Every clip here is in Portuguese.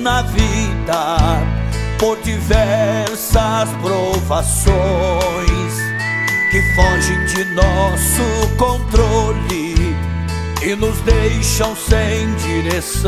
na vida por diversas provações que fogem de nosso controle e nos deixam sem direção.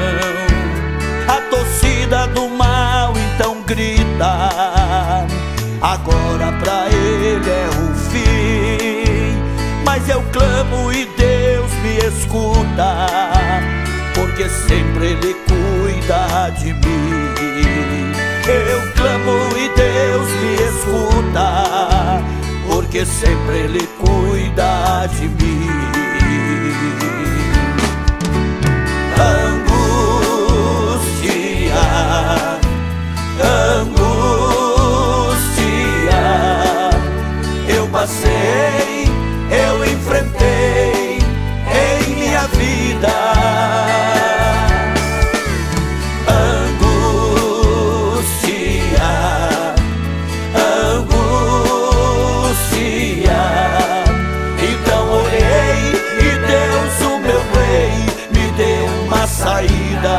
A torcida do mal então grita, agora pra ele é o fim. Mas eu clamo e Deus me escuta, porque sempre Ele cuida de mim. Eu clamo e Deus me escuta, porque sempre Ele cuida de mim. Angústia, angústia, eu passei, eu enfrentei em minha vida. Angústia, angústia, então orei e Deus, o meu rei, me deu uma saída.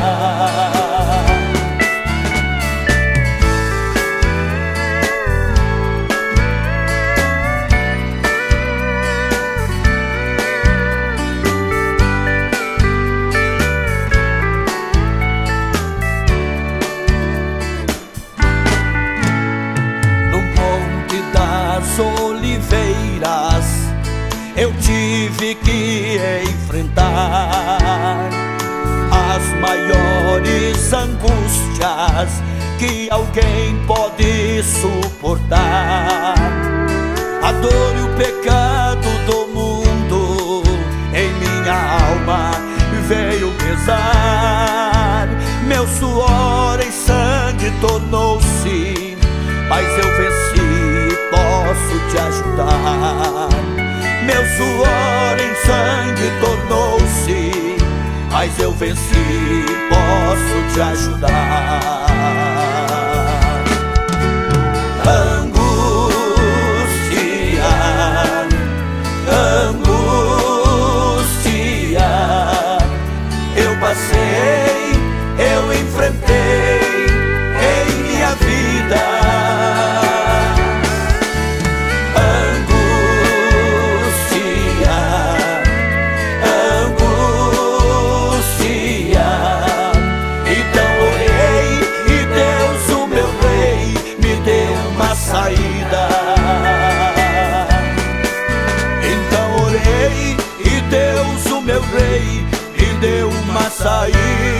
Oliveiras eu tive que enfrentar as maiores angústias que alguém pode suportar. A dor e o pecado do mundo em minha alma veio pesar. Meu suor em sangue tornou-se, mas eu venci, posso te ajudar. Meu suor em sangue tornou-se, mas eu venci, posso te ajudar. Angústia, angústia, eu passei, eu enfrentei em minha vida. Então orei e Deus, o meu rei, me deu uma saída.